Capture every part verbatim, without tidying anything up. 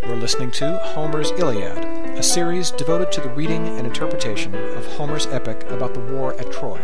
Listening to Homer's Iliad, a series devoted to the reading and interpretation of Homer's epic about the war at Troy.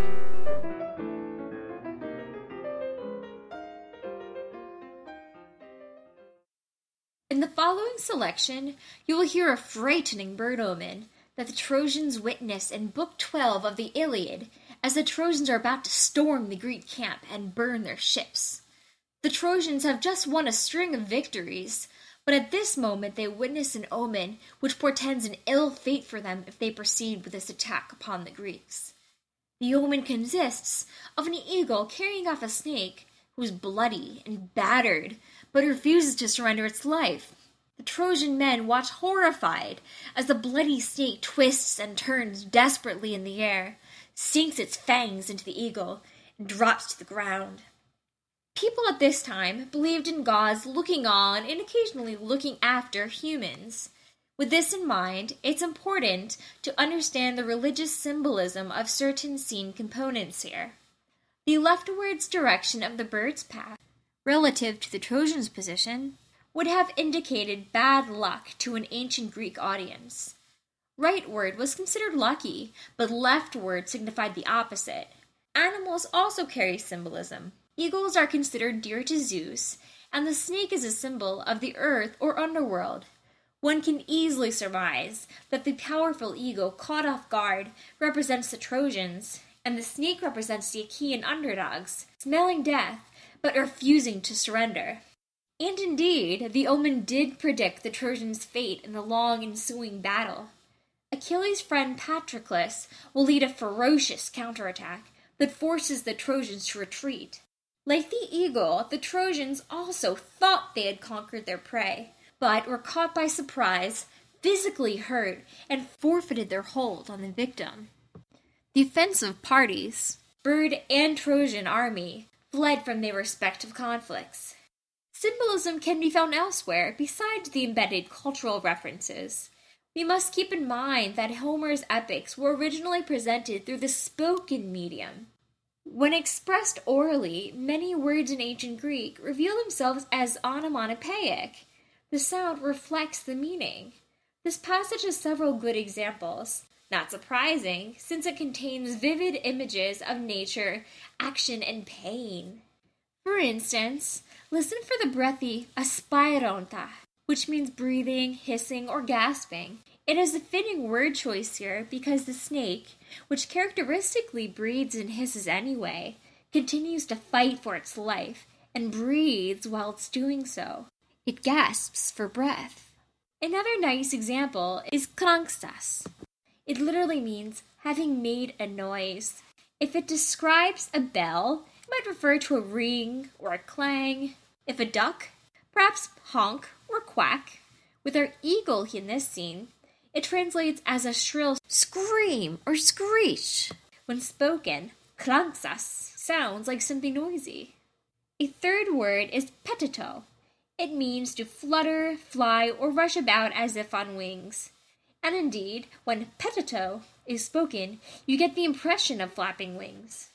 In the following selection, you will hear a frightening bird omen that the Trojans witness in Book twelve of the Iliad as the Trojans are about to storm the Greek camp and burn their ships. The Trojans have just won a string of victories, but at this moment they witness an omen which portends an ill fate for them if they proceed with this attack upon the Greeks. The omen consists of an eagle carrying off a snake who is bloody and battered, but refuses to surrender its life. The Trojan men watch horrified as the bloody snake twists and turns desperately in the air, sinks its fangs into the eagle, and drops to the ground. People at this time believed in gods looking on and occasionally looking after humans. With this in mind, it's important to understand the religious symbolism of certain scene components here. The leftwards direction of the bird's path, relative to the Trojans' position, would have indicated bad luck to an ancient Greek audience. Rightward was considered lucky, but leftward signified the opposite. Animals also carry symbolism. Eagles are considered dear to Zeus, and the snake is a symbol of the earth or underworld. One can easily surmise that the powerful eagle caught off guard represents the Trojans, and the snake represents the Achaean underdogs, smelling death, but refusing to surrender. And indeed, the omen did predict the Trojans' fate in the long ensuing battle. Achilles' friend Patroclus will lead a ferocious counterattack that forces the Trojans to retreat. Like the eagle, the Trojans also thought they had conquered their prey, but were caught by surprise, physically hurt, and forfeited their hold on the victim. The offensive parties, bird and Trojan army, fled from their respective conflicts. Symbolism can be found elsewhere besides the embedded cultural references. We must keep in mind that Homer's epics were originally presented through the spoken medium. When expressed orally, many words in ancient Greek reveal themselves as onomatopoeic. The sound reflects the meaning. This passage has several good examples. Not surprising, since it contains vivid images of nature, action, and pain. For instance, listen for the breathy aspironta, which means breathing, hissing, or gasping. It is a fitting word choice here because the snake, which characteristically breathes and hisses anyway, continues to fight for its life and breathes while it's doing so. It gasps for breath. Another nice example is kranksas. It literally means having made a noise. If it describes a bell, it might refer to a ring or a clang. If a duck, perhaps honk or quack. With our eagle in this scene, it translates as a shrill scream or screech. When spoken, kranksas sounds like something noisy. A third word is petito. It means to flutter, fly, or rush about as if on wings. And indeed, when petito is spoken, you get the impression of flapping wings.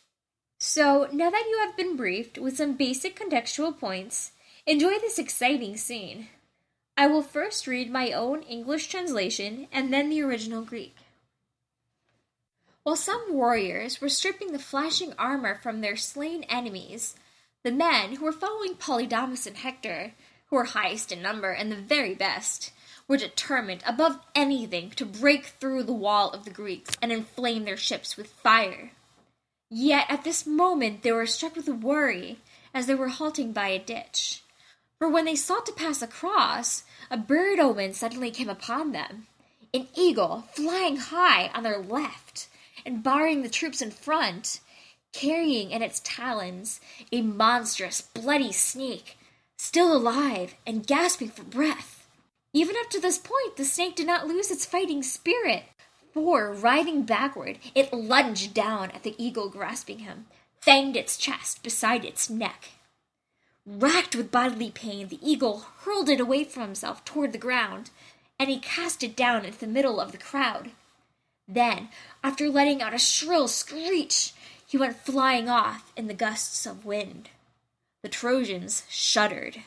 So, now that you have been briefed with some basic contextual points, enjoy this exciting scene. I will first read my own English translation and then the original Greek. While some warriors were stripping the flashing armor from their slain enemies, the men who were following Polydamas and Hector, who were highest in number and the very best, were determined above anything to break through the wall of the Greeks and inflame their ships with fire. Yet at this moment they were struck with worry as they were halting by a ditch. For when they sought to pass across, a bird omen suddenly came upon them, an eagle flying high on their left and barring the troops in front, carrying in its talons a monstrous, bloody snake, still alive and gasping for breath. Even up to this point, the snake did not lose its fighting spirit, for, writhing backward, it lunged down at the eagle grasping him, fanged its chest beside its neck. Racked with bodily pain, the eagle hurled it away from himself toward the ground, and he cast it down into the middle of the crowd. Then, after letting out a shrill screech, he went flying off in the gusts of wind. The Trojans shuddered.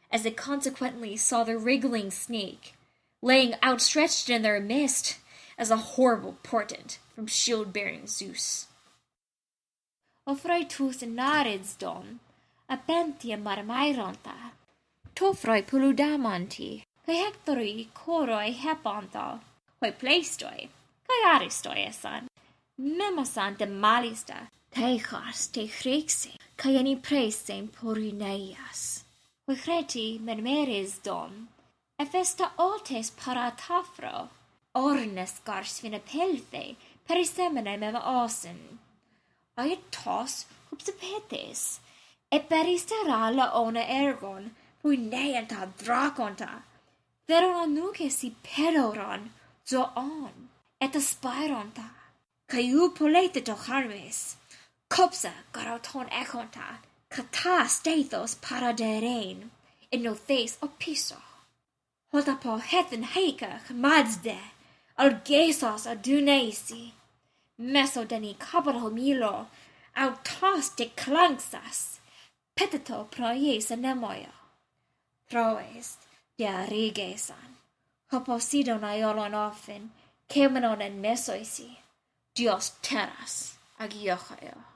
as they consequently saw the wriggling snake, laying outstretched in their midst as a horrible portent from shield-bearing Zeus. Ofraitus naridsdom, apentia marmaironta, tofroi puludamanti, kai hectori koroi hepanto, hoi pleistoi, kai aristoi esan, memosan de malista, teichas te chrexe, kai ani presem porineias. Hoi chreti mermeres dom, efesta oltes paratafro, ornes gars vina pelthe, perisemene mema osen. Aiet tos hupsepetes, e peristera la ona ergon, pui neanta draconta, veron nuke si pedoron, zoon, et aspironta, caiu polete to harmes, copsa garoton econta, cata stathos paraderein, in no thes opiso. Holta po hethen heika chmadsde, algesos adunesi, mesodeni capital milo, autos de clanxas, petito proies anemoia. Troes de arigesan, hoposidon aiolon often, kemenon en mesoisi, dios terras agiochaio.